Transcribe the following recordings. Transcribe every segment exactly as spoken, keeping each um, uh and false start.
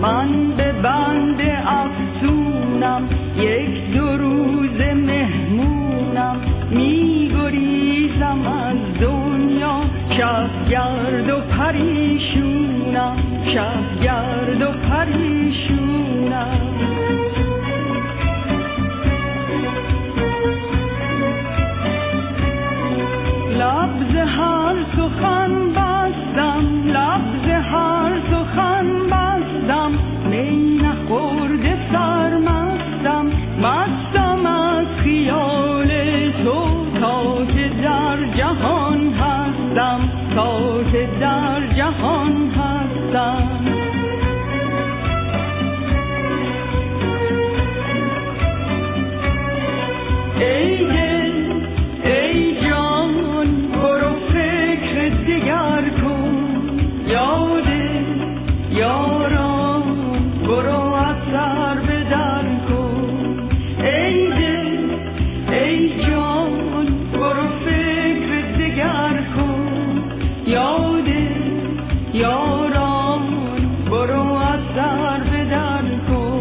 من به بند افسونم، یک دو روز مهمونم، می گریزم از دنیا، شب گرد و پریشونم، شب گرد و پریشونم. لبز هر سخن بستم، لبز هر سخن بستم، می نخورده سرمستم، مستم از خیال تو، تا که در جهان هستم، تا که در جهان هستم. ای دل ای جان برو فکر دیگر کن، یاد یاران برو از سر به در کن. ای دل ای جان برو فکر دیگر کن، یاد یاران برو از سر به در کن.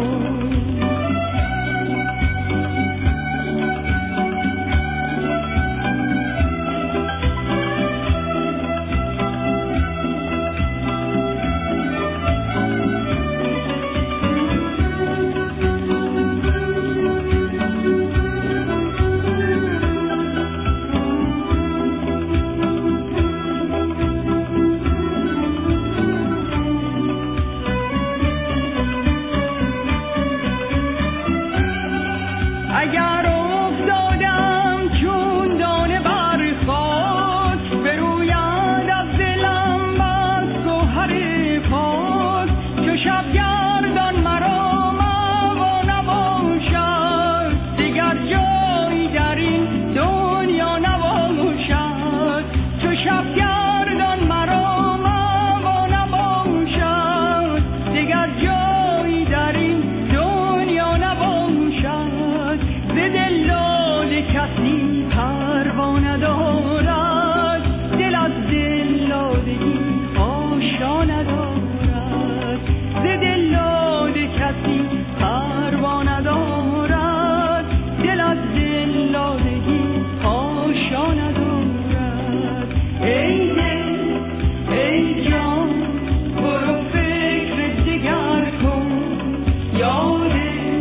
اگر افتادم چون دانه بر خاک، بروید از دلم بس گوهر پاک. چو شبگردان مرا موا نباشد، دیگر جایی در این دنیا نباشد. چو شبگردان مرا موا نباشد، دیگر جایی در این دنیا نباشد. ز دلداده کسی پروا ندارد، دل از دلدادگی آشنا ندارد. ز دلداده کسی پروا ندارد، دل از دلدادگی آشنا ندارد. ای دل ای جان برو فکر دیگر کن، یاد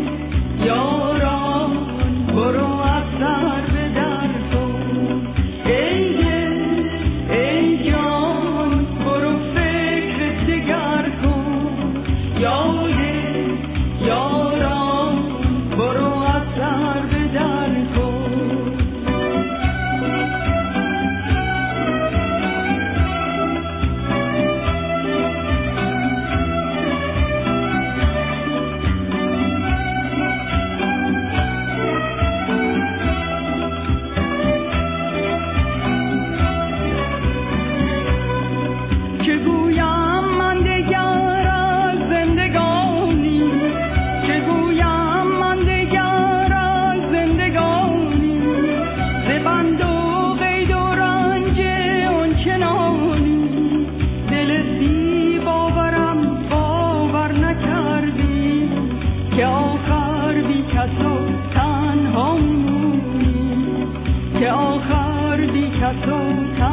یاران برو از سر به در کن. ای دل ای جان برو فکر دیگر کن، یاد یاران برو از سر به در کن. چه گویم من دگر از زندگانی، چه گویم من دگر از زندگانی، ز بند و قید و رنج آنچنانی. دل بی باورم باور نکردی، که آخر بی کس و تنها میمونی، که آخر بی کس و تنها